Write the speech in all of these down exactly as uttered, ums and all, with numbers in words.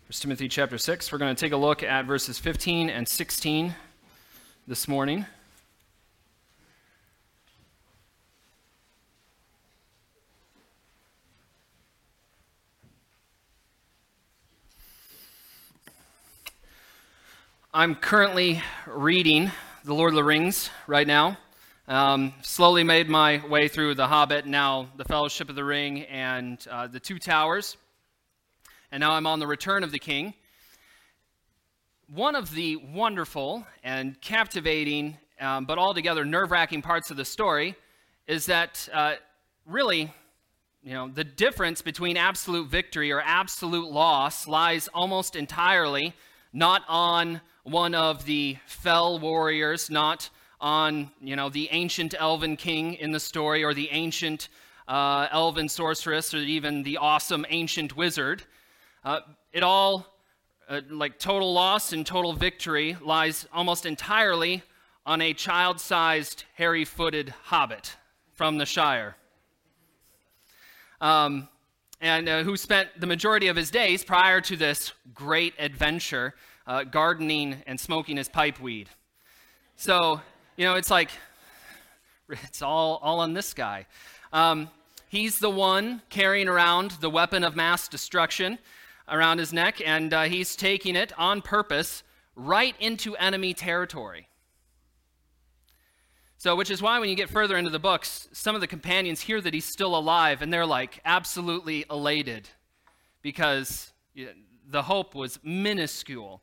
First Timothy chapter six. We're going to take a look at verses fifteen and sixteen this morning. I'm currently reading The Lord of the Rings right now. Um, slowly made my way through The Hobbit, now The Fellowship of the Ring, and uh, The Two Towers. And now I'm on The Return of the King. One of the wonderful and captivating, um, but altogether nerve-wracking parts of the story is that uh, really, you know, the difference between absolute victory or absolute loss lies almost entirely not on one of the fell warriors, not on, you know, the ancient elven king in the story, or the ancient uh, elven sorceress, or even the awesome ancient wizard. Uh, it all, uh, like total loss and total victory, lies almost entirely on a child-sized, hairy-footed hobbit from the Shire. Um, and uh, who spent the majority of his days prior to this great adventure uh, gardening and smoking his pipe weed. So, you know, it's like, it's all, all on this guy. Um, he's the one carrying around the weapon of mass destruction around his neck, and uh, he's taking it on purpose right into enemy territory. So, which is why when you get further into the books, some of the companions hear that he's still alive, and they're like absolutely elated because you know, the hope was minuscule.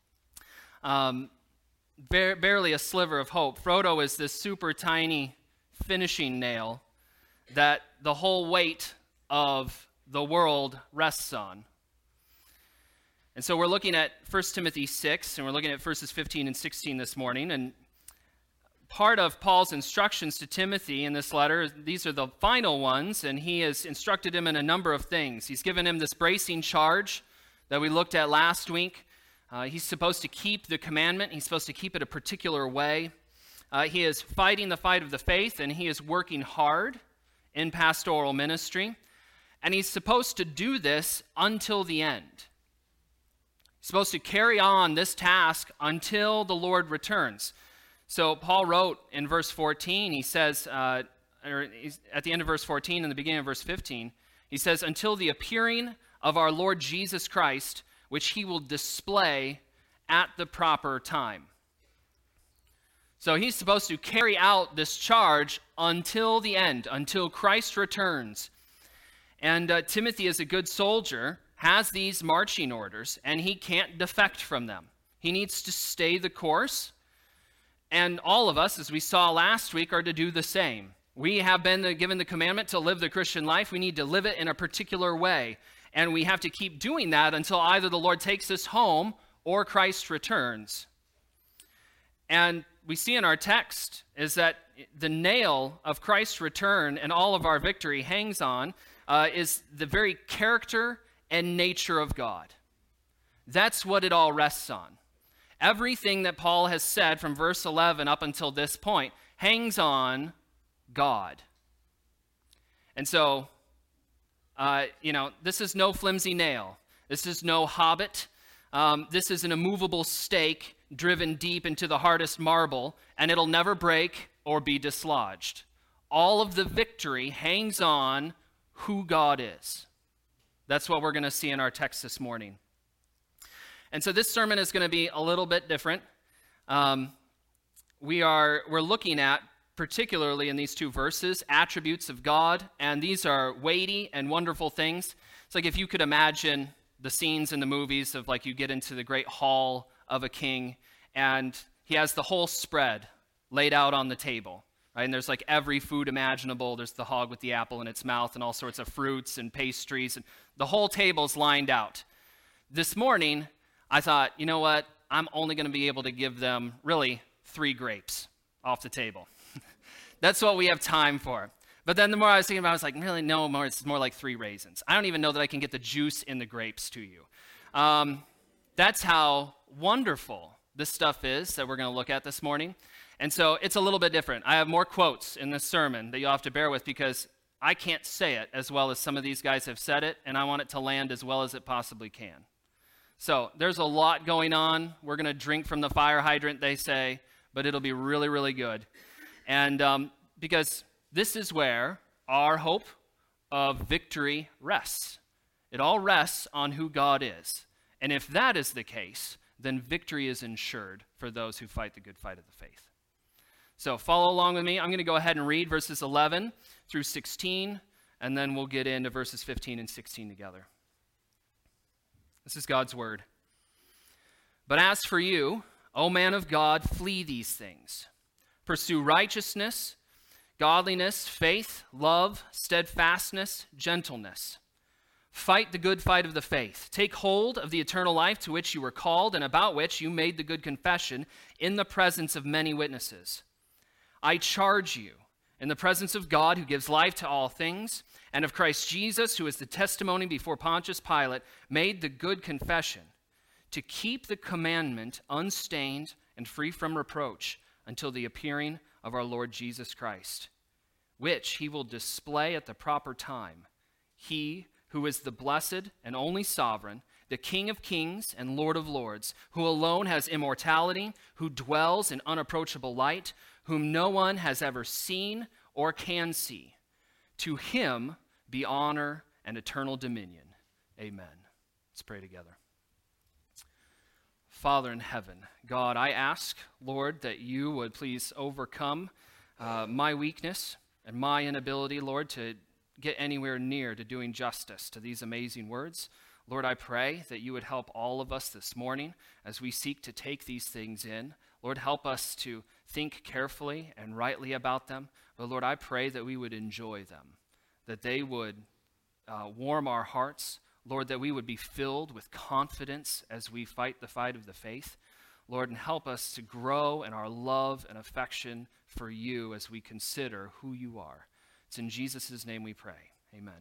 Um, bar- barely a sliver of hope. Frodo is this super tiny finishing nail that the whole weight of the world rests on. And so we're looking at First Timothy six, and we're looking at verses fifteen and sixteen this morning. And part of Paul's instructions to Timothy in this letter, these are the final ones, and he has instructed him in a number of things. He's given him this bracing charge that we looked at last week. Uh, he's supposed to keep the commandment. He's supposed to keep it a particular way. Uh, he is fighting the fight of the faith, and he is working hard in pastoral ministry. And he's supposed to do this until the end. He's supposed to carry on this task until the Lord returns. So Paul wrote in verse fourteen, he says, uh, or at the end of verse fourteen and the beginning of verse fifteen, he says, until the appearing of our Lord Jesus Christ, which he will display at the proper time. So he's supposed to carry out this charge until the end, until Christ returns. And uh, Timothy, as a good soldier, has these marching orders, and he can't defect from them. He needs to stay the course, and all of us, as we saw last week, are to do the same. We have been given the commandment to live the Christian life. We need to live it in a particular way, and we have to keep doing that until either the Lord takes us home or Christ returns. And we see in our text is that the nail of Christ's return and all of our victory hangs on uh, is the very character and nature of God. That's what it all rests on. Everything that Paul has said from verse eleven up until this point hangs on God. And so, uh, you know, this is no flimsy nail. This is no hobbit. Um, this is an immovable stake driven deep into the hardest marble, and it'll never break or be dislodged. All of the victory hangs on who God is. That's what we're going to see in our text this morning. And so this sermon is going to be a little bit different. Um, we are, we're looking at, particularly in these two verses, attributes of God, and these are weighty and wonderful things. It's like if you could imagine the scenes in the movies of like you get into the great hall of a king, and he has the whole spread laid out on the table. Right? And there's like every food imaginable. There's the hog with the apple in its mouth and all sorts of fruits and pastries. And the whole table's lined out. This morning, I thought, you know what? I'm only going to be able to give them really three grapes off the table. That's what we have time for. But then the more I was thinking about it, I was like, really, no more. It's more like three raisins. I don't even know that I can get the juice in the grapes to you. Um, that's how wonderful this stuff is that we're going to look at this morning. And so it's a little bit different. I have more quotes in this sermon that you'll have to bear with because I can't say it as well as some of these guys have said it, and I want it to land as well as it possibly can. So there's a lot going on. We're going to drink from the fire hydrant, they say, but it'll be really, really good. And um, because this is where our hope of victory rests. It all rests on who God is. And if that is the case, then victory is ensured for those who fight the good fight of the faith. So follow along with me. I'm going to go ahead and read verses eleven through sixteen, and then we'll get into verses fifteen and sixteen together. This is God's word. But as for you, O man of God, flee these things. Pursue righteousness, godliness, faith, love, steadfastness, gentleness. Fight the good fight of the faith. Take hold of the eternal life to which you were called and about which you made the good confession in the presence of many witnesses. I charge you, in the presence of God who gives life to all things, and of Christ Jesus, who is the testimony before Pontius Pilate, made the good confession, to keep the commandment unstained and free from reproach until the appearing of our Lord Jesus Christ, which he will display at the proper time. He who is the blessed and only sovereign, the King of kings and Lord of lords, who alone has immortality, who dwells in unapproachable light, whom no one has ever seen or can see. To him be honor and eternal dominion. Amen. Let's pray together. Father in heaven, God, I ask, Lord, that you would please overcome uh, my weakness and my inability, Lord, to get anywhere near to doing justice to these amazing words. Lord, I pray that you would help all of us this morning as we seek to take these things in. Lord, help us to think carefully and rightly about them. But Lord, I pray that we would enjoy them, that they would uh, warm our hearts. Lord, that we would be filled with confidence as we fight the fight of the faith. Lord, and help us to grow in our love and affection for you as we consider who you are. It's in Jesus' name we pray. Amen.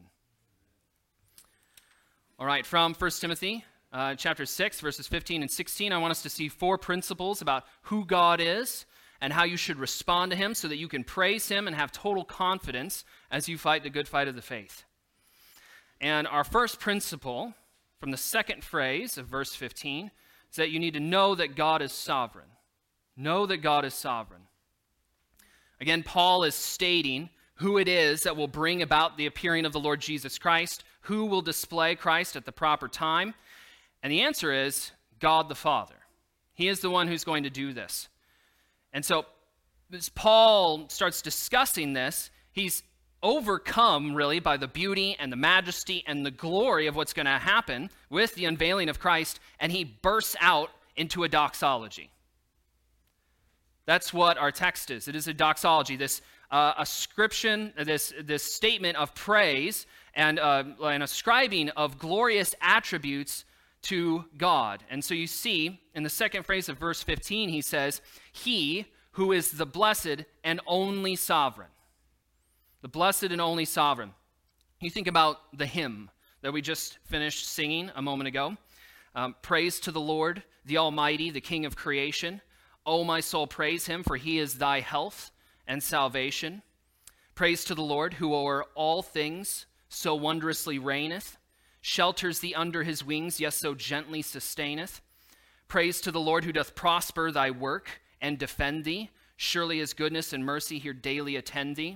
All right, from First Timothy uh, chapter six, verses fifteen and sixteen, I want us to see four principles about who God is and how you should respond to him so that you can praise him and have total confidence as you fight the good fight of the faith. And our first principle from the second phrase of verse fifteen is that you need to know that God is sovereign. Know that God is sovereign. Again, Paul is stating who it is that will bring about the appearing of the Lord Jesus Christ, who will display Christ at the proper time. And the answer is God the Father. He is the one who's going to do this. And so as Paul starts discussing this, he's overcome really by the beauty and the majesty and the glory of what's going to happen with the unveiling of Christ, and he bursts out into a doxology. That's what our text is. It is a doxology, this uh, ascription, this, this statement of praise and uh, an ascribing of glorious attributes to God. And so you see in the second phrase of verse fifteen, he says, he who is the blessed and only sovereign. The blessed and only sovereign. You think about the hymn that we just finished singing a moment ago. Um, praise to the Lord, the Almighty, the King of creation. O my soul, praise him, for he is thy health and salvation. Praise to the Lord, who o'er all things so wondrously reigneth, shelters thee under his wings, yes, so gently sustaineth. Praise to the Lord, who doth prosper thy work and defend thee. Surely his goodness and mercy here daily attend thee.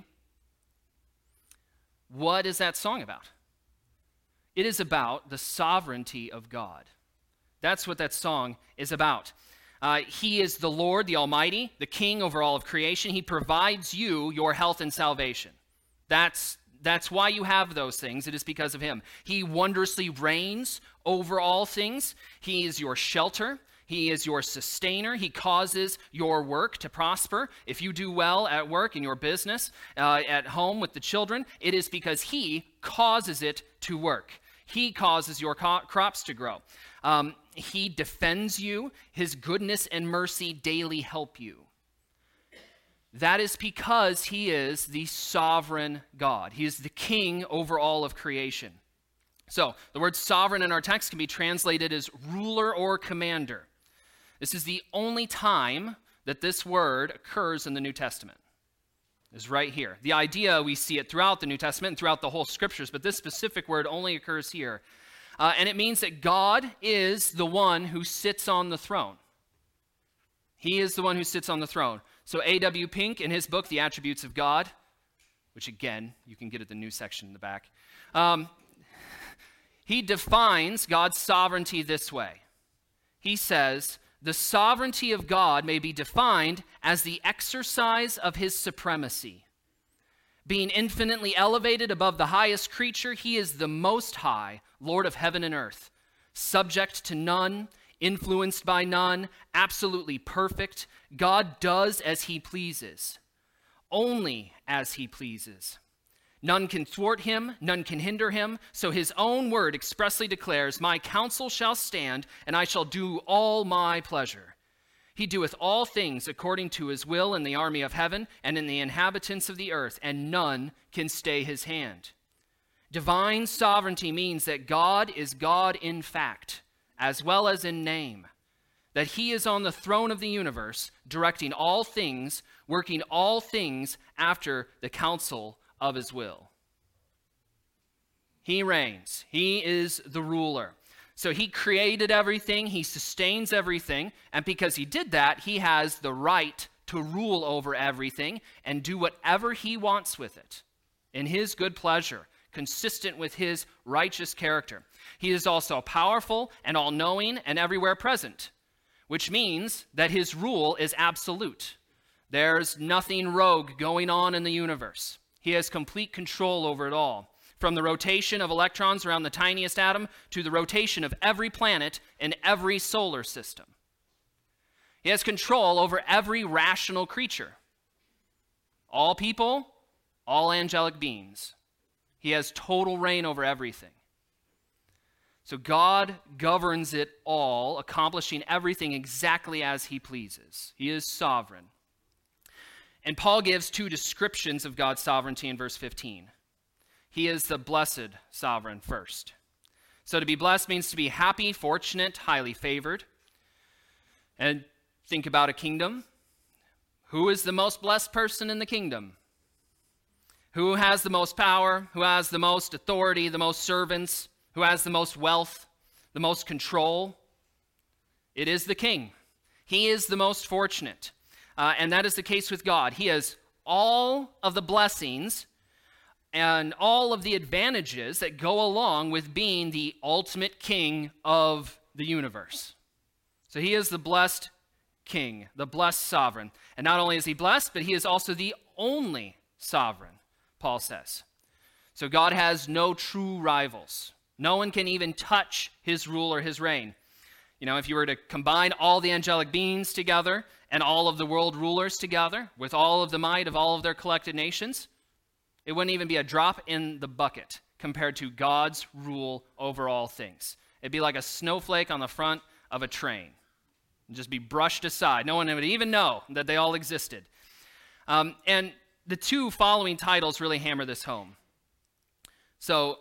What is that song about? It is about the sovereignty of God. That's what that song is about. Uh, he is the Lord, the Almighty, the King over all of creation. He provides you your health and salvation. That's, that's why you have those things. It is because of him. He wondrously reigns over all things. He is your shelter. He is your sustainer. He causes your work to prosper. If you do well at work, in your business, uh, at home with the children, it is because he causes it to work. He causes your co- crops to grow. Um, he defends you. His goodness and mercy daily help you. That is because he is the sovereign God. He is the king over all of creation. So the word sovereign in our text can be translated as ruler or commander. This is the only time that this word occurs in the New Testament. Is right here. The idea, we see it throughout the New Testament and throughout the whole scriptures, but this specific word only occurs here. uh, and it means that God is the one who sits on the throne. He is the one who sits on the throne. So A W Pink, in his book, The Attributes of God, which again, you can get at the new section in the back, um, he defines God's sovereignty this way. He says, the sovereignty of God may be defined as the exercise of his supremacy. Being infinitely elevated above the highest creature, he is the Most High, Lord of heaven and earth, subject to none, influenced by none, absolutely perfect. God does as he pleases, only as he pleases. None can thwart him, none can hinder him, so his own word expressly declares, my counsel shall stand, and I shall do all my pleasure. He doeth all things according to his will in the army of heaven and in the inhabitants of the earth, and none can stay his hand. Divine sovereignty means that God is God in fact, as well as in name, that he is on the throne of the universe, directing all things, working all things after the counsel of his will. He reigns. He is the ruler. So he created everything, he sustains everything, and because he did that, he has the right to rule over everything and do whatever he wants with it in his good pleasure, consistent with his righteous character. He is also powerful and all-knowing and everywhere present, which means that his rule is absolute. There's nothing rogue going on in the universe. He has complete control over it all. From the rotation of electrons around the tiniest atom to the rotation of every planet in every solar system. He has control over every rational creature. All people, all angelic beings. He has total reign over everything. So God governs it all, accomplishing everything exactly as he pleases. He is sovereign. And Paul gives two descriptions of God's sovereignty in verse fifteen. He is the blessed sovereign first. So to be blessed means to be happy, fortunate, highly favored. And think about a kingdom. Who is the most blessed person in the kingdom? Who has the most power? Who has the most authority, the most servants? Who has the most wealth, the most control? It is the king. He is the most fortunate. Uh, and that is the case with God. He has all of the blessings and all of the advantages that go along with being the ultimate king of the universe. So he is the blessed king, the blessed sovereign. And not only is he blessed, but he is also the only sovereign, Paul says. So God has no true rivals. No one can even touch his rule or his reign. You know, if you were to combine all the angelic beings together and all of the world rulers together with all of the might of all of their collected nations, it wouldn't even be a drop in the bucket compared to God's rule over all things. It'd be like a snowflake on the front of a train. It'd just be brushed aside. No one would even know that they all existed. Um, and the two following titles really hammer this home. So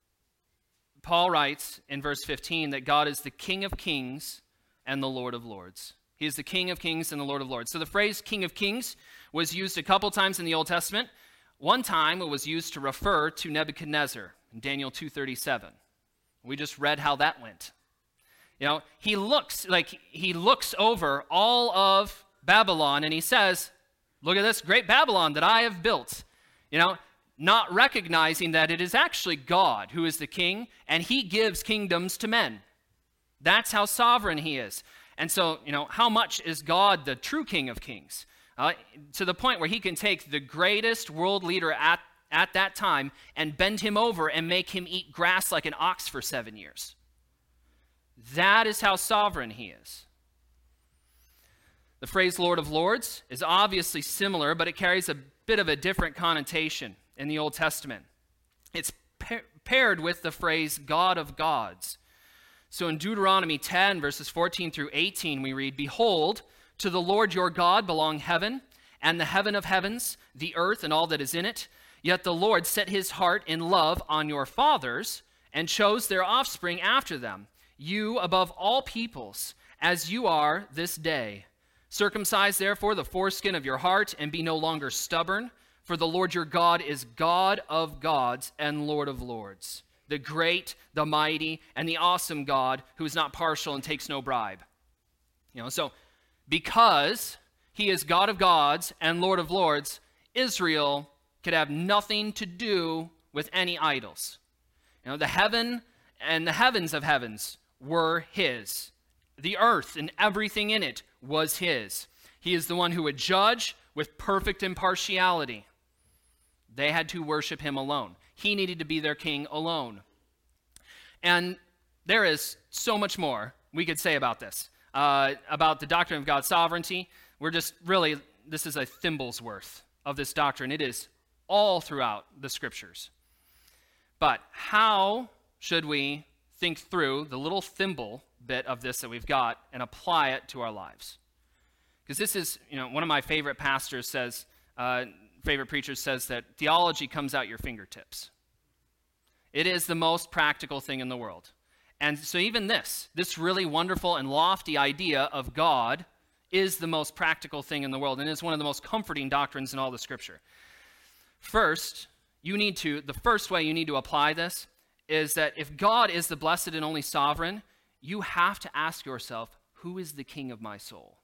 Paul writes in verse fifteen that God is the King of kings and the Lord of lords. He is the King of kings and the Lord of lords. So the phrase King of kings was used a couple times in the Old Testament. One time it was used to refer to Nebuchadnezzar in Daniel two thirty-seven. We just read how that went. You know, he looks like he looks over all of Babylon and he says, look at this great Babylon that I have built. You know, not recognizing that it is actually God who is the king and he gives kingdoms to men. That's how sovereign he is. And so, you know, how much is God the true King of kings? Uh, to the point where he can take the greatest world leader at, at that time and bend him over and make him eat grass like an ox for seven years. That is how sovereign he is. The phrase Lord of Lords is obviously similar, but it carries a bit of a different connotation in the Old Testament. It's pa- paired with the phrase God of gods. So in Deuteronomy ten, verses fourteen through eighteen, we read, behold, to the Lord your God belong heaven, and the heaven of heavens, the earth, and all that is in it. Yet the Lord set his heart in love on your fathers, and chose their offspring after them, you above all peoples, as you are this day. Circumcise therefore the foreskin of your heart, and be no longer stubborn, for the Lord your God is God of gods and Lord of lords, the great, the mighty, and the awesome God who is not partial and takes no bribe. You know, so because he is God of gods and Lord of lords, Israel could have nothing to do with any idols. You know, the heaven and the heavens of heavens were his. The earth and everything in it was his. He is the one who would judge with perfect impartiality. They had to worship him alone. He needed to be their king alone. And there is so much more we could say about this, uh, about the doctrine of God's sovereignty. We're just really, this is a thimble's worth of this doctrine. It is all throughout the scriptures. But how should we think through the little thimble bit of this that we've got and apply it to our lives? Because this is, you know, one of my favorite pastors says, uh, favorite preachers says that theology comes out your fingertips. It is the most practical thing in the world. And so even this, this really wonderful and lofty idea of God is the most practical thing in the world and is one of the most comforting doctrines in all the scripture. First, you need to, the first way you need to apply this is that if God is the blessed and only sovereign, you have to ask yourself, who is the king of my soul?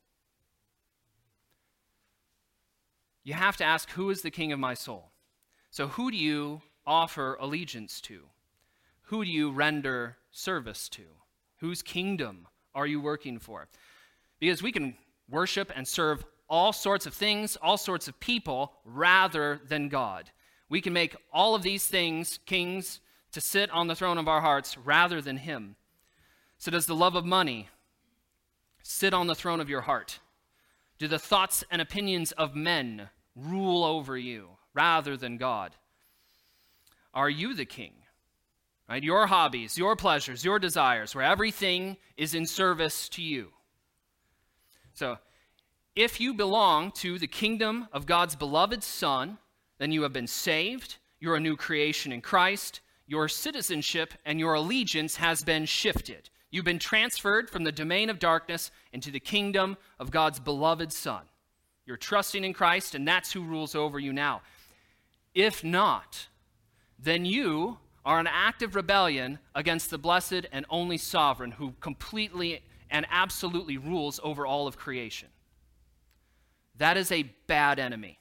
You have to ask, who is the king of my soul? So who do you offer allegiance to? Who do you render service to? Whose kingdom are you working for? Because we can worship and serve all sorts of things, all sorts of people, rather than God. We can make all of these things kings to sit on the throne of our hearts rather than him. So does the love of money sit on the throne of your heart? Do the thoughts and opinions of men rule over you rather than God? Are you the king? Right? Your hobbies, your pleasures, your desires, where everything is in service to you. So, if you belong to the kingdom of God's beloved Son, then you have been saved, you're a new creation in Christ, your citizenship and your allegiance has been shifted. You've been transferred from the domain of darkness into the kingdom of God's beloved Son. You're trusting in Christ, and that's who rules over you now. If not, then you are an active rebellion against the blessed and only sovereign who completely and absolutely rules over all of creation. That is a bad enemy.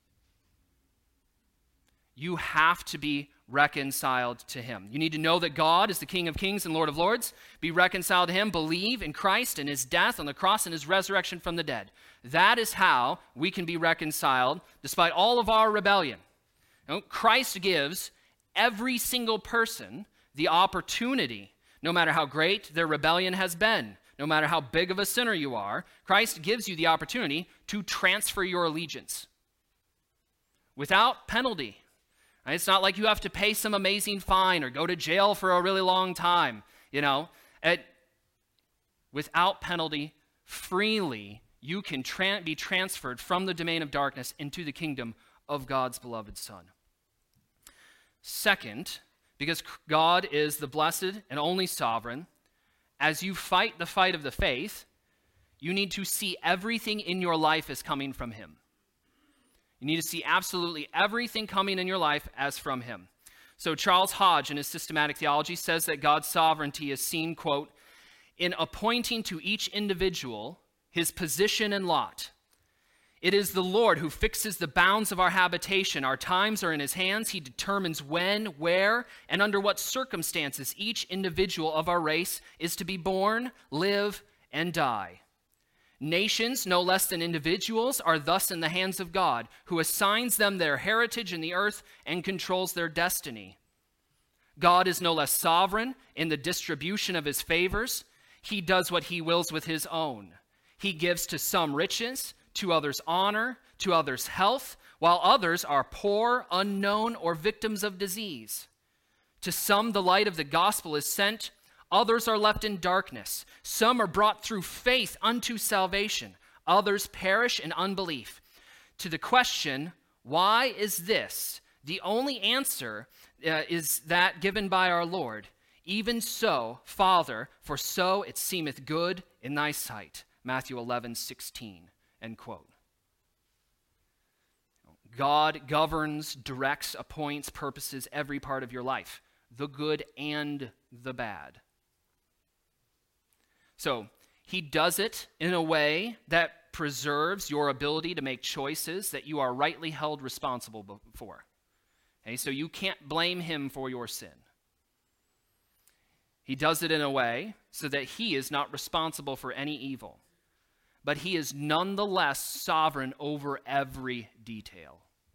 You have to be reconciled to him. You need to know that God is the King of kings and Lord of lords. Be reconciled to him. Believe in Christ and his death on the cross and his resurrection from the dead. That is how we can be reconciled despite all of our rebellion. You know, Christ gives every single person the opportunity, no matter how great their rebellion has been, no matter how big of a sinner you are, Christ gives you the opportunity to transfer your allegiance without penalty. Right? It's not like you have to pay some amazing fine or go to jail for a really long time. You know, At, without penalty, freely, you can tra- be transferred from the domain of darkness into the kingdom of God's beloved Son. Second, because God is the blessed and only sovereign, as you fight the fight of the faith, you need to see everything in your life as coming from him. You need to see absolutely everything coming in your life as from him. So Charles Hodge, in his systematic theology, says that God's sovereignty is seen, quote, in appointing to each individual his position and lot. It is the Lord who fixes the bounds of our habitation. Our times are in his hands. He determines when, where, and under what circumstances each individual of our race is to be born, live, and die. Nations, no less than individuals, are thus in the hands of God, who assigns them their heritage in the earth and controls their destiny. God is no less sovereign in the distribution of his favors. He does what he wills with his own. He gives to some riches, to others honor, to others health, while others are poor, unknown, or victims of disease. To some the light of the gospel is sent, others are left in darkness. Some are brought through faith unto salvation, others perish in unbelief. To the question, why is this? The only answer uh, is that given by our Lord. Even so, Father, for so it seemeth good in thy sight. Matthew eleven sixteen. End quote. God governs, directs, appoints, purposes every part of your life. the good and the bad. So he does it in a way that preserves your ability to make choices that you are rightly held responsible for. Okay, so you can't blame him for your sin. He does it in a way so that he is not responsible for any evil, but he is nonetheless sovereign over every detail.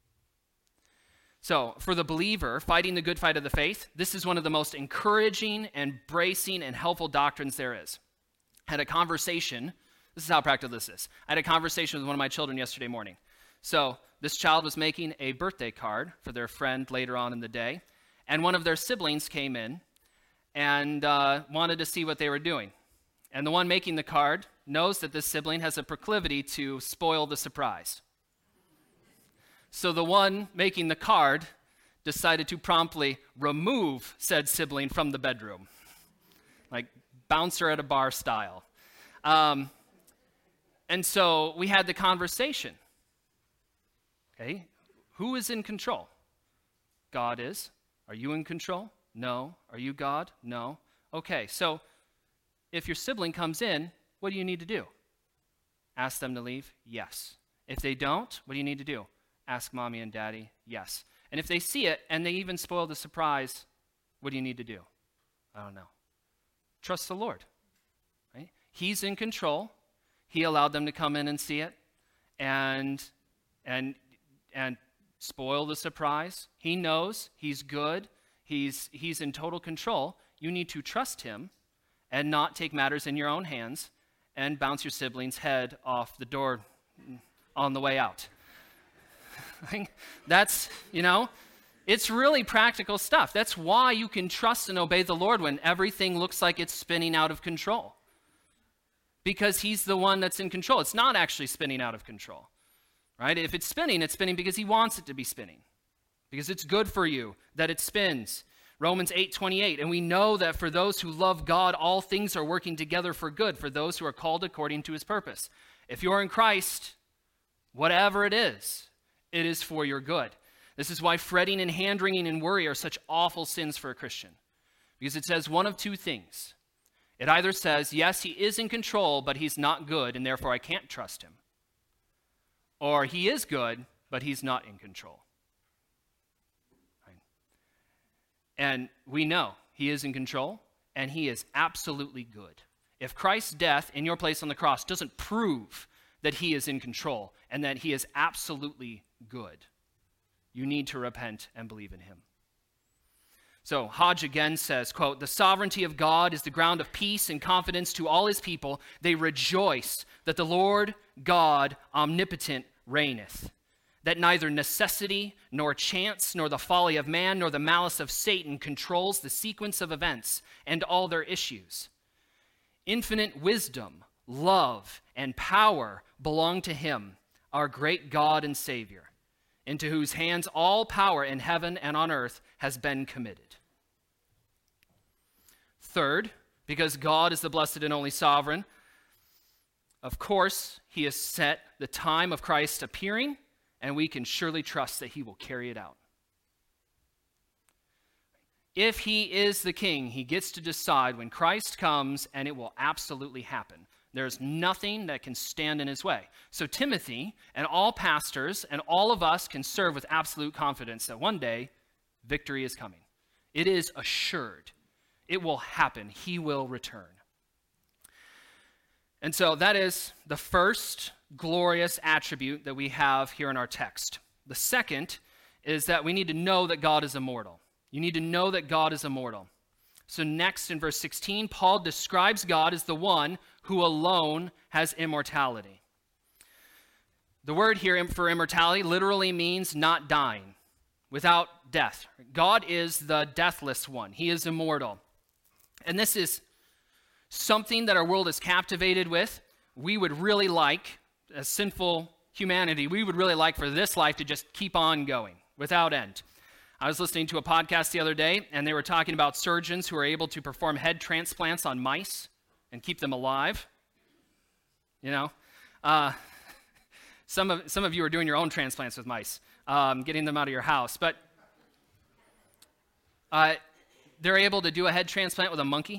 So, for the believer fighting the good fight of the faith, this is one of the most encouraging and bracing and helpful doctrines there is. I had a conversation, this is how practical this is. I had a conversation with one of my children yesterday morning. So, this child was making a birthday card for their friend later on in the day, and one of their siblings came in and uh, wanted to see what they were doing. And the one making the card knows that this sibling has a proclivity to spoil the surprise. So the one making the card decided to promptly remove said sibling from the bedroom, like bouncer at a bar style. Um, and so we had the conversation. Okay, who is in control? God is. Are you in control? No. Are you God? No. Okay, so if your sibling comes in, what do you need to do? Ask them to leave? Yes. If they don't, what do you need to do? Ask mommy and daddy? Yes. And if they see it and they even spoil the surprise, what do you need to do? I don't know. Trust the Lord. Right? He's in control. He allowed them to come in and see it and and and spoil the surprise. He knows. He's good. He's he's in total control. You need to trust him and not take matters in your own hands and bounce your sibling's head off the door on the way out. That's, you know, it's really practical stuff. That's why you can trust and obey the Lord when everything looks like it's spinning out of control. Because he's the one that's in control. It's not actually spinning out of control, right? If it's spinning, it's spinning because he wants it to be spinning. Because it's good for you that it spins. Romans eight twenty-eight, and we know that for those who love God, all things are working together for good, for those who are called according to his purpose. If you're in Christ, whatever it is, it is for your good. This is why fretting and hand-wringing and worry are such awful sins for a Christian. Because it says one of two things. It either says, yes, he is in control, but he's not good, and therefore I can't trust him. Or he is good, but he's not in control. Right? And we know he is in control, and he is absolutely good. If Christ's death in your place on the cross doesn't prove that he is in control and that he is absolutely good, you need to repent and believe in him. So Hodge again says, quote, the sovereignty of God is the ground of peace and confidence to all his people. They rejoice that the Lord God omnipotent reigneth, that neither necessity nor chance nor the folly of man nor the malice of Satan controls the sequence of events and all their issues. Infinite wisdom, love, and power belong to him, our great God and Savior, into whose hands all power in heaven and on earth has been committed. Third, because God is the blessed and only sovereign, of course, he has set the time of Christ appearing, and we can surely trust that he will carry it out. If he is the king, he gets to decide when Christ comes, and it will absolutely happen. There's nothing that can stand in his way. So Timothy and all pastors and all of us can serve with absolute confidence that one day victory is coming. It is assured. It will happen. He will return. And so that is the first glorious attribute that we have here in our text. The second is that we need to know that God is immortal. You need to know that God is immortal. So next in verse sixteen, Paul describes God as the one who alone has immortality. The word here for immortality literally means not dying, without death. God is the deathless one. He is immortal. And this is something that our world is captivated with. We would really like, as sinful humanity, we would really like for this life to just keep on going without end. I was listening to a podcast the other day, and they were talking about surgeons who are able to perform head transplants on mice and keep them alive. You know, uh, some of some of you are doing your own transplants with mice, um, getting them out of your house. But uh, they're able to do a head transplant with a monkey.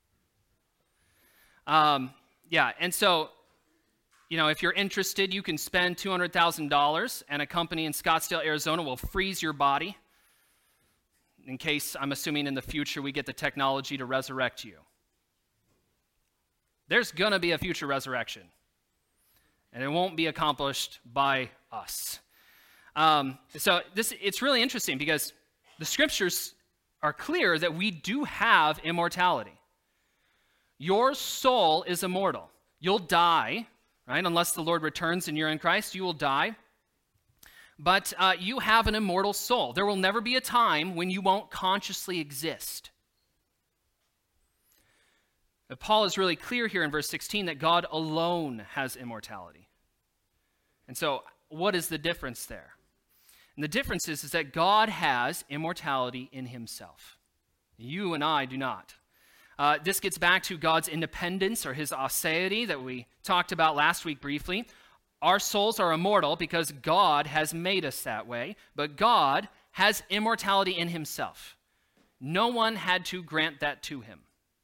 Um, yeah, and so, you know, if you're interested, you can spend two hundred thousand dollars, and a company in Scottsdale, Arizona will freeze your body in case, I'm assuming in the future, we get the technology to resurrect you. There's going to be a future resurrection, and it won't be accomplished by us. Um, so this it's really interesting because the scriptures are clear that we do have immortality. Your soul is immortal. You'll die, right? Unless the Lord returns and you're in Christ, you will die. But uh, you have an immortal soul. There will never be a time when you won't consciously exist. But Paul is really clear here in verse sixteen that God alone has immortality. And so what is the difference there? And the difference is, is that God has immortality in himself. You and I do not. Uh, this gets back to God's independence or his aseity that we talked about last week briefly. Our souls are immortal because God has made us that way, but God has immortality in himself. No one had to grant that to him.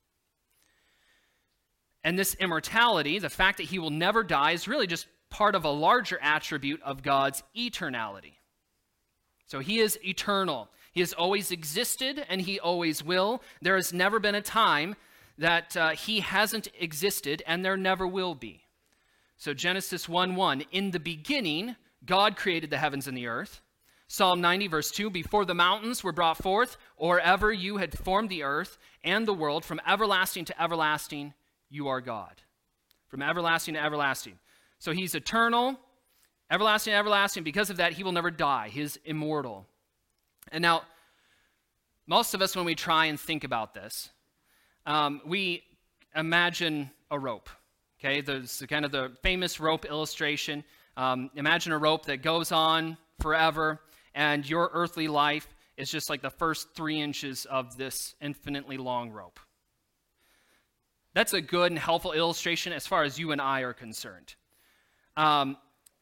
And this immortality, the fact that he will never die, is really just part of a larger attribute of God's eternality. So he is eternal. He has always existed, and he always will. There has never been a time that uh, he hasn't existed, and there never will be. So Genesis one one, in the beginning, God created the heavens and the earth. Psalm ninety, verse two, before the mountains were brought forth, or ever you had formed the earth and the world, from everlasting to everlasting, you are God. From everlasting to everlasting. So he's eternal, everlasting to everlasting. Because of that, he will never die. He is immortal. And now, most of us, when we try and think about this, um, we imagine a rope. Okay, there's kind of the famous rope illustration. Um, imagine a rope that goes on forever, and your earthly life is just like the first three inches of this infinitely long rope. That's a good and helpful illustration as far as you and I are concerned. Um,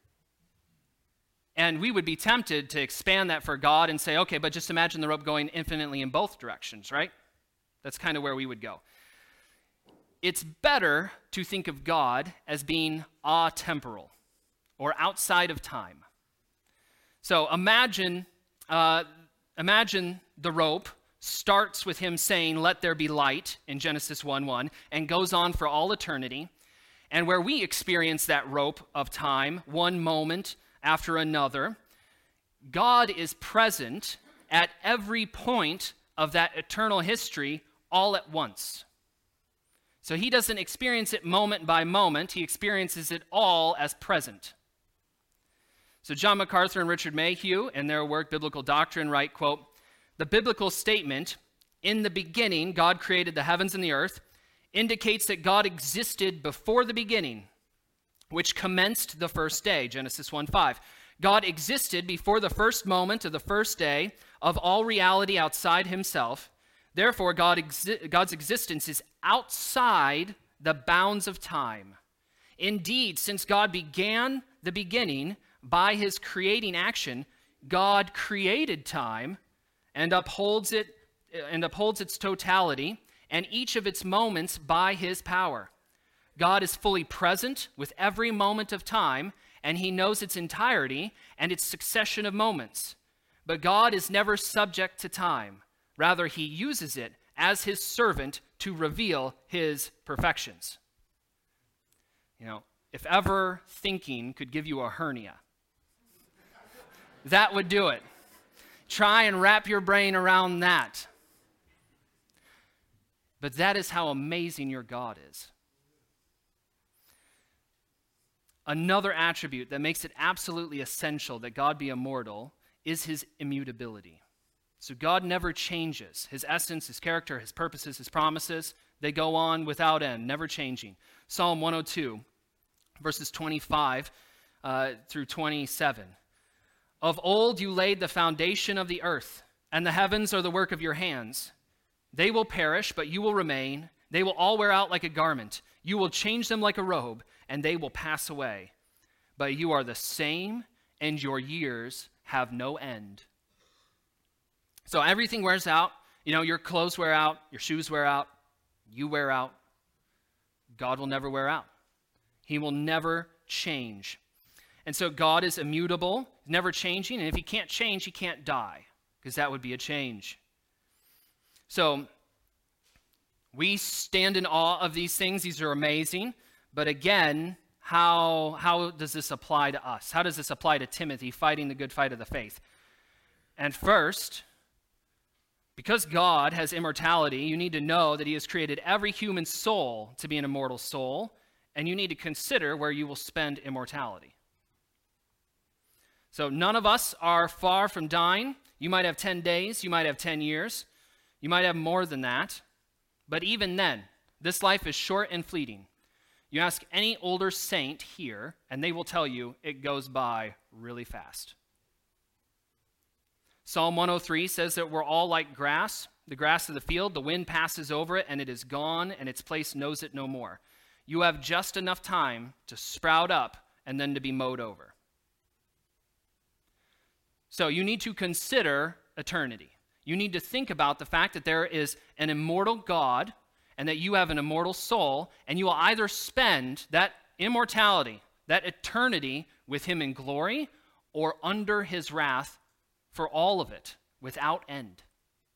and we would be tempted to expand that for God and say, okay, but just imagine the rope going infinitely in both directions, right? That's kind of where we would go. It's better to think of God as being atemporal, or outside of time. So imagine, uh, imagine the rope starts with him saying, let there be light in Genesis one one, and goes on for all eternity. And where we experience that rope of time, one moment after another, God is present at every point of that eternal history all at once. So he doesn't experience it moment by moment. He experiences it all as present. So John MacArthur and Richard Mayhew, in their work, Biblical Doctrine, write, quote, the biblical statement, in the beginning, God created the heavens and the earth, indicates that God existed before the beginning, which commenced the first day, Genesis one five. God existed before the first moment of the first day of all reality outside himself. Therefore, God exi- God's existence is outside the bounds of time. Indeed, since God began the beginning by his creating action, God created time and upholds it and upholds its totality and each of its moments by his power. God is fully present with every moment of time, and he knows its entirety and its succession of moments. But God is never subject to time. Rather, he uses it as his servant to reveal his perfections. You know, if ever thinking could give you a hernia, that would do it. Try and wrap your brain around that. But that is how amazing your God is. Another attribute that makes it absolutely essential that God be immortal is his immutability. So God never changes. His essence, his character, his purposes, his promises, they go on without end, never changing. Psalm one oh two, verses twenty-five uh, through twenty-seven. Of old you laid the foundation of the earth, and the heavens are the work of your hands. They will perish, but you will remain. They will all wear out like a garment. You will change them like a robe, and they will pass away. But you are the same, and your years have no end. So everything wears out, You know, your clothes wear out, your shoes wear out, you wear out. God will never wear out. He will never change. And so God is immutable, never changing, and if he can't change, he can't die, because that would be a change. So we stand in awe of these things. These are amazing. But again, how, how does this apply to us? How does this apply to Timothy fighting the good fight of the faith? And first, because God has immortality, you need to know that he has created every human soul to be an immortal soul, and you need to consider where you will spend immortality. So none of us are far from dying. You might have ten days, you might have ten years, you might have more than that. But even then, this life is short and fleeting. You ask any older saint here, and they will tell you it goes by really fast. Psalm one oh three says that we're all like grass, the grass of the field. The wind passes over it, and it is gone, and its place knows it no more. You have just enough time to sprout up and then to be mowed over. So you need to consider eternity. You need to think about the fact that there is an immortal God and that you have an immortal soul, and you will either spend that immortality, that eternity with him in glory, or under his wrath for all of it, without end.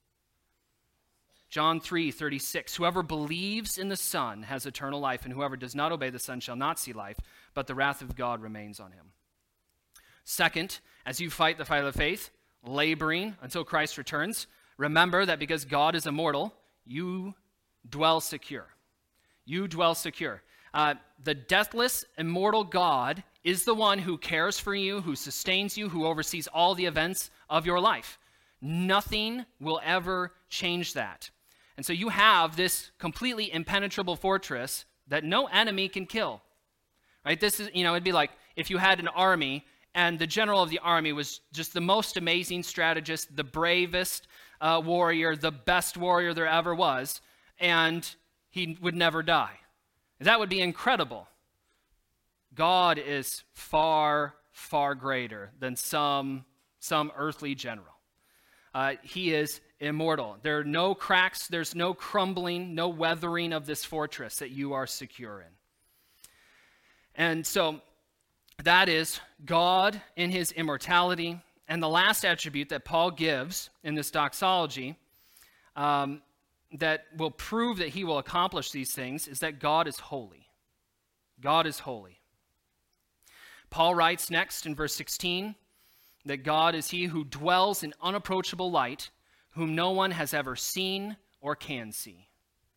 John three thirty-six, whoever believes in the Son has eternal life, and whoever does not obey the Son shall not see life, but the wrath of God remains on him. Second, as you fight the fight of the faith, laboring until Christ returns, remember that because God is immortal, you dwell secure. You dwell secure. Uh, the deathless, immortal God is the one who cares for you, who sustains you, who oversees all the events of your life. Nothing will ever change that. And so you have this completely impenetrable fortress that no enemy can kill. Right? This is, you know, it'd be like if you had an army and the general of the army was just the most amazing strategist, the bravest uh, warrior, the best warrior there ever was, and he would never die. That would be incredible. God is far, far greater than some, some earthly general. Uh, he is immortal. There are no cracks, there's no crumbling, no weathering of this fortress that you are secure in. And so that is God in his immortality. And the last attribute that Paul gives in this doxology um, that will prove that he will accomplish these things is that God is holy. God is holy. Paul writes next in verse sixteen that God is he who dwells in unapproachable light, whom no one has ever seen or can see.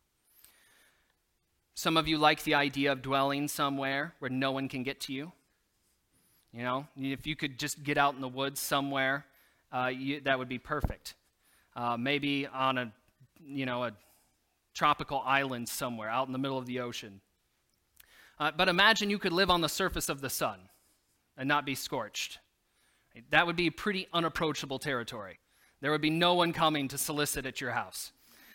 Some of you like the idea of dwelling somewhere where no one can get to you. You know, if you could just get out in the woods somewhere, uh, you, that would be perfect. Uh, maybe on a, you know, a tropical island somewhere out in the middle of the ocean. Uh, but imagine you could live on the surface of the sun and not be scorched. That would be pretty unapproachable territory. There would be no one coming to solicit at your house.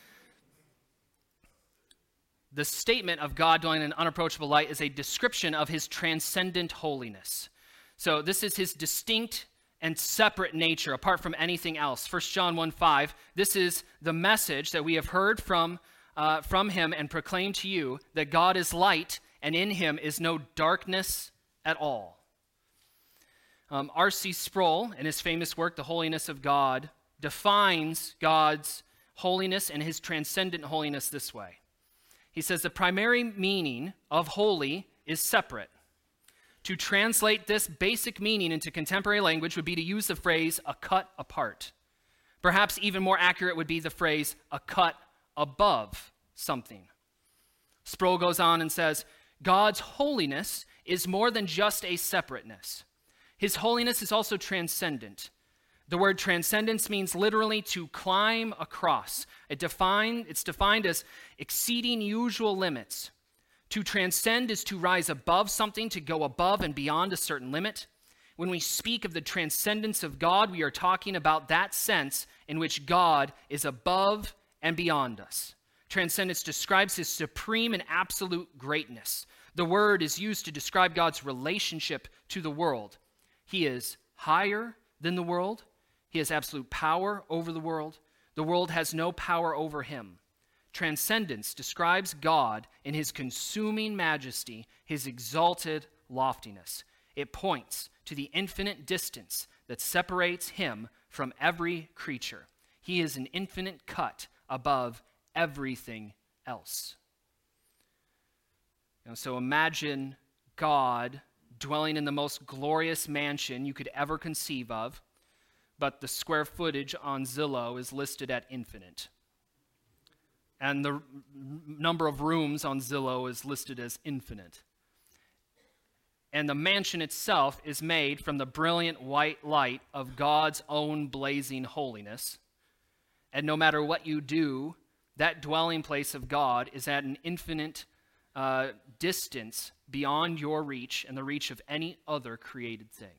The statement of God dwelling in unapproachable light is a description of his transcendent holiness. So this is his distinct and separate nature apart from anything else. First John one five, this is the message that we have heard from, uh, from him and proclaimed to you, that God is light and in him is no darkness at all. Um, R C Sproul, in his famous work, The Holiness of God, defines God's holiness and his transcendent holiness this way. He says the primary meaning of holy is separate. To translate this basic meaning into contemporary language would be to use the phrase a cut apart. Perhaps even more accurate would be the phrase a cut above something. Sproul goes on and says, God's holiness is more than just a separateness. His holiness is also transcendent. The word transcendence means literally to climb across. It defined, it's defined as exceeding usual limits. To transcend is to rise above something, to go above and beyond a certain limit. When we speak of the transcendence of God, we are talking about that sense in which God is above and beyond us. Transcendence describes his supreme and absolute greatness. The word is used to describe God's relationship to the world. He is higher than the world. He has absolute power over the world. The world has no power over him. Transcendence describes God in his consuming majesty, his exalted loftiness. It points to the infinite distance that separates him from every creature. He is an infinite cut above everything else. You know, so imagine God dwelling in the most glorious mansion you could ever conceive of, but the square footage on Zillow is listed at infinite. And the r- number of rooms on Zillow is listed as infinite. And the mansion itself is made from the brilliant white light of God's own blazing holiness. And no matter what you do, that dwelling place of God is at an infinite uh, distance beyond your reach and the reach of any other created thing.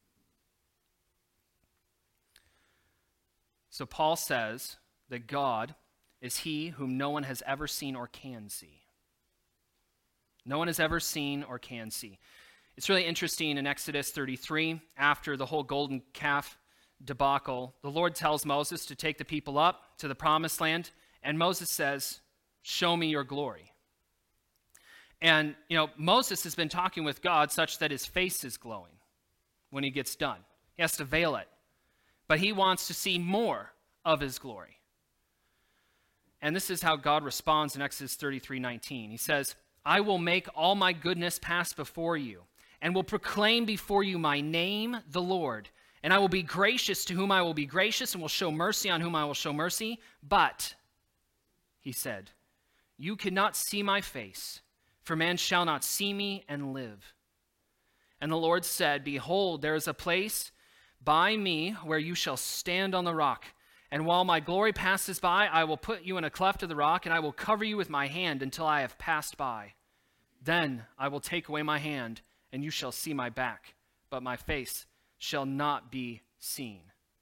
So Paul says that God is he whom no one has ever seen or can see. No one has ever seen or can see. It's really interesting in Exodus thirty-three, after the whole golden calf debacle, the Lord tells Moses to take the people up to the promised land, and Moses says, "Show me your glory." And, you know, Moses has been talking with God such that his face is glowing when he gets done. He has to veil it. But he wants to see more of his glory. And this is how God responds in Exodus thirty-three nineteen. He says, "I will make all my goodness pass before you, and will proclaim before you my name, the Lord. And I will be gracious to whom I will be gracious, and will show mercy on whom I will show mercy. But," he said, "you cannot see my face, for man shall not see me and live." And the Lord said, "Behold, there is a place by me where you shall stand on the rock. And while my glory passes by, I will put you in a cleft of the rock, and I will cover you with my hand until I have passed by. Then I will take away my hand, and you shall see my back, but my face shall not be seen."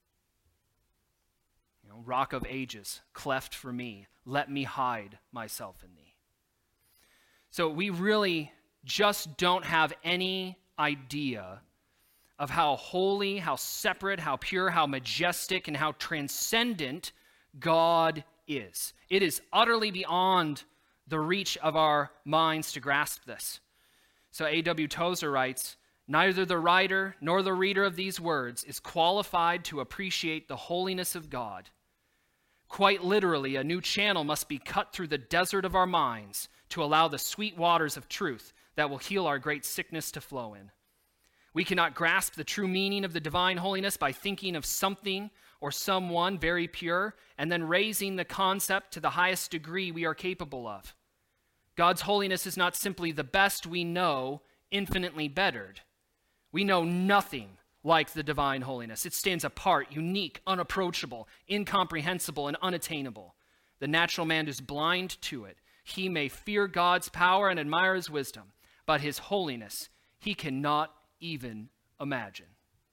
You know, rock of ages, cleft for me, let me hide myself in thee. So we really just don't have any idea of how holy, how separate, how pure, how majestic, and how transcendent God is. It is utterly beyond the reach of our minds to grasp this. So A W Tozer writes, "Neither the writer nor the reader of these words is qualified to appreciate the holiness of God. Quite literally, a new channel must be cut through the desert of our minds to allow the sweet waters of truth that will heal our great sickness to flow in. We cannot grasp the true meaning of the divine holiness by thinking of something or someone very pure and then raising the concept to the highest degree we are capable of. God's holiness is not simply the best we know, infinitely bettered. We know nothing like the divine holiness. It stands apart, unique, unapproachable, incomprehensible, and unattainable. The natural man is blind to it. He may fear God's power and admire his wisdom, but his holiness he cannot even imagine."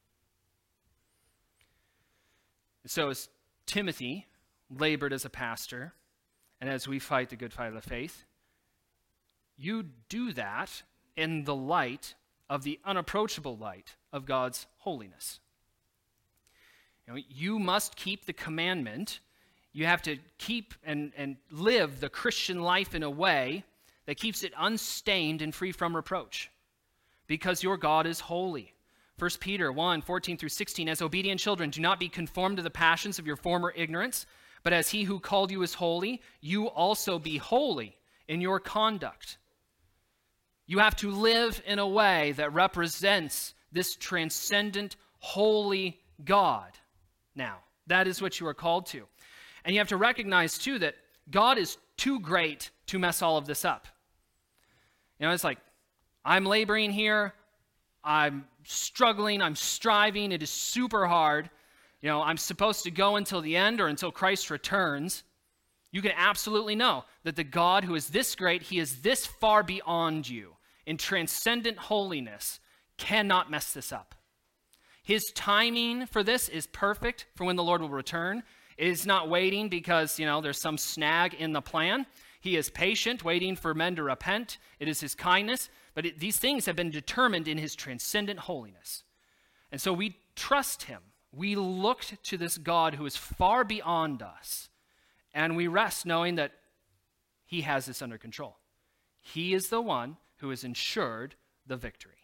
So as Timothy labored as a pastor, and as we fight the good fight of the faith, you do that in the light of the unapproachable light of God's holiness. You know, you must keep the commandment. You have to keep and, and live the Christian life in a way that keeps it unstained and free from reproach, because your God is holy. First Peter one, fourteen through sixteen, "As obedient children, do not be conformed to the passions of your former ignorance, but as he who called you is holy, you also be holy in your conduct." You have to live in a way that represents this transcendent, holy God. Now, that is what you are called to. And you have to recognize, too, that God is too great to mess all of this up. You know, it's like, I'm laboring here, I'm struggling, I'm striving, it is super hard. You know, I'm supposed to go until the end or until Christ returns. You can absolutely know that the God who is this great, he is this far beyond you in transcendent holiness, cannot mess this up. His timing for this is perfect for when the Lord will return. It is not waiting because, you know, there's some snag in the plan. He is patient, waiting for men to repent. It is his kindness. But it, these things have been determined in his transcendent holiness. And so we trust him we look to this God who is far beyond us, and we rest knowing that he has this under control. He is the one who has ensured the victory.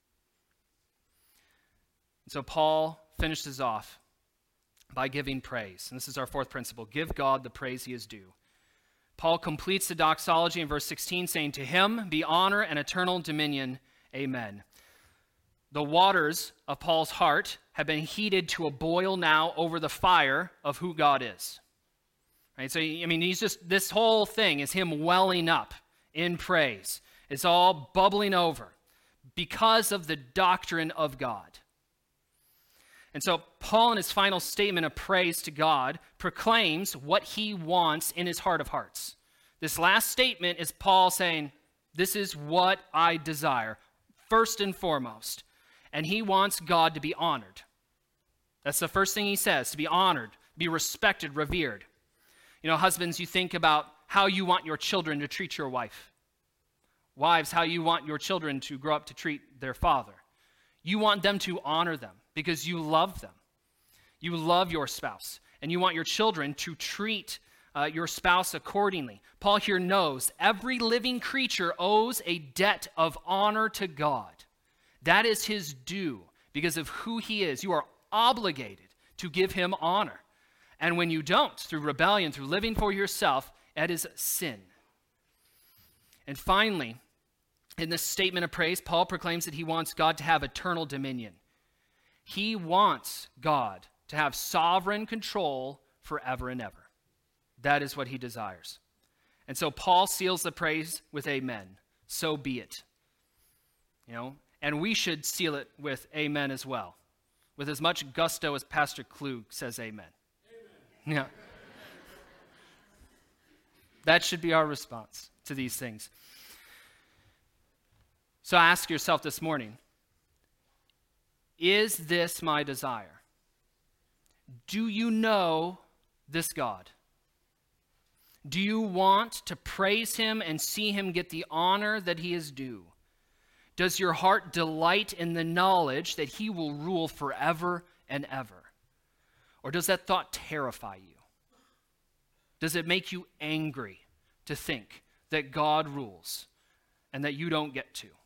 And so Paul finishes off by giving praise. And this is our fourth principle. Give God the praise he is due. Paul completes the doxology in verse sixteen, saying, "To him be honor and eternal dominion. Amen." The waters of Paul's heart have been heated to a boil now over the fire of who God is. Right? So, I mean, he's just, this whole thing is him welling up in praise. It's all bubbling over because of the doctrine of God. And so Paul, in his final statement of praise to God, proclaims what he wants in his heart of hearts. This last statement is Paul saying, this is what I desire, first and foremost. And he wants God to be honored. That's the first thing he says, to be honored, be respected, revered. You know, husbands, you think about how you want your children to treat your wife. Wives, how you want your children to grow up to treat their father. You want them to honor them because you love them. You love your spouse, and you want your children to treat uh, your spouse accordingly. Paul here knows every living creature owes a debt of honor to God. That is his due because of who he is. You are obligated to give him honor. And when you don't, through rebellion, through living for yourself, that is sin. And finally, in this statement of praise, Paul proclaims that he wants God to have eternal dominion. He wants God to have sovereign control forever and ever. That is what he desires. And so Paul seals the praise with amen. So be it. You know, and we should seal it with amen as well, with as much gusto as Pastor Klug says amen. Amen. Yeah. That should be our response to these things. So ask yourself this morning, is this my desire? Do you know this God? Do you want to praise him and see him get the honor that he is due? Does your heart delight in the knowledge that he will rule forever and ever? Or does that thought terrify you? Does it make you angry to think that God rules and that you don't get to?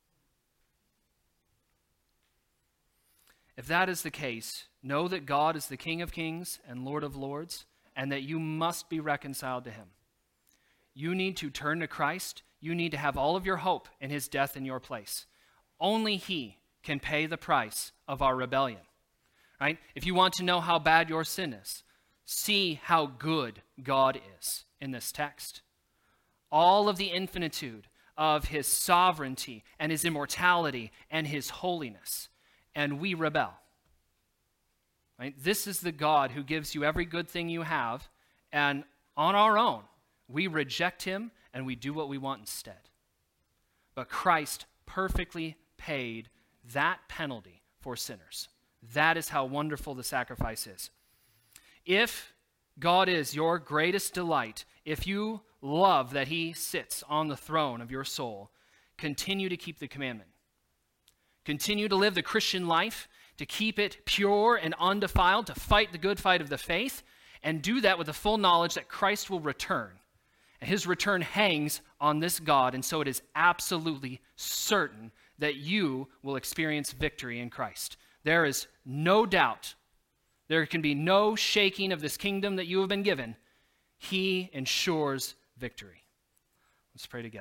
If that is the case, know that God is the King of kings and Lord of lords, and that you must be reconciled to him. You need to turn to Christ. You need to have all of your hope in his death in your place. Only he can pay the price of our rebellion. Right? If you want to know how bad your sin is, see how good God is in this text. All of the infinitude of his sovereignty and his immortality and his holiness. And we rebel. Right? This is the God who gives you every good thing you have, and on our own, we reject him and we do what we want instead. But Christ perfectly paid that penalty for sinners. That is how wonderful the sacrifice is. If God is your greatest delight, if you love that he sits on the throne of your soul, continue to keep the commandment. Continue to live the Christian life, to keep it pure and undefiled, to fight the good fight of the faith, and do that with the full knowledge that Christ will return. And his return hangs on this God, and so it is absolutely certain that you will experience victory in Christ. There is no doubt. There can be no shaking of this kingdom that you have been given. He ensures victory. Let's pray together.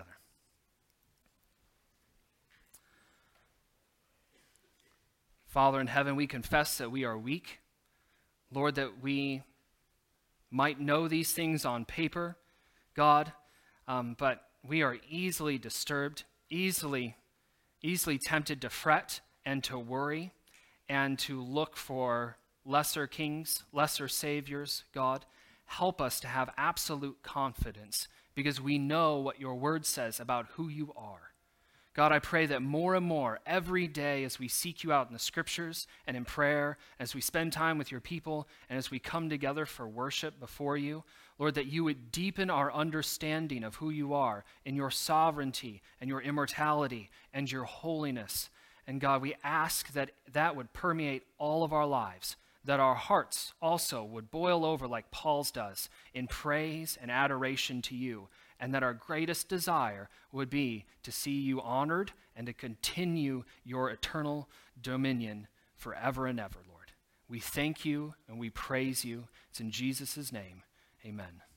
Father in heaven, we confess that we are weak. Lord, that we might know these things on paper, God, um, but we are easily disturbed, easily, easily tempted to fret and to worry and to look for lesser kings, lesser saviors, God. Help us to have absolute confidence because we know what your word says about who you are. God, I pray that more and more every day as we seek you out in the scriptures and in prayer, as we spend time with your people, and as we come together for worship before you, Lord, that you would deepen our understanding of who you are in your sovereignty and your immortality and your holiness. And God, we ask that that would permeate all of our lives, that our hearts also would boil over like Paul's does in praise and adoration to you, and that our greatest desire would be to see you honored and to continue your eternal dominion forever and ever, Lord. We thank you and we praise you. It's in Jesus' name, amen.